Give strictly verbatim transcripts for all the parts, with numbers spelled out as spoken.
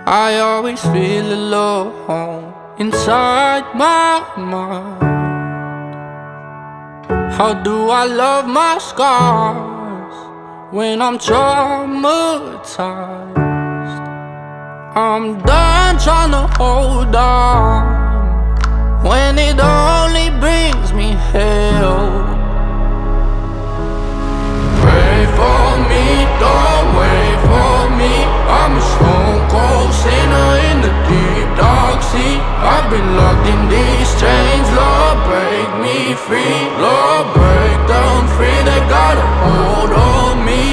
I always feel alone inside my mind. How do I love my scars when I'm traumatized? I'm done trying to hold on when it only brings me hell. Pray for me, don't wait for me. I'm a stone cold sinner in the deep dark sea. I've been locked in these chains, Lord break me free. Lord break them free, they got a hold on me.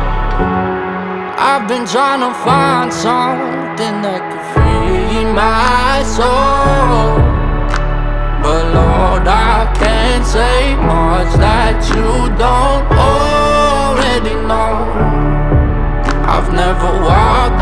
I've been trying to find something that could free my soul, but Lord, I can't say much that you don't already know. I've never walked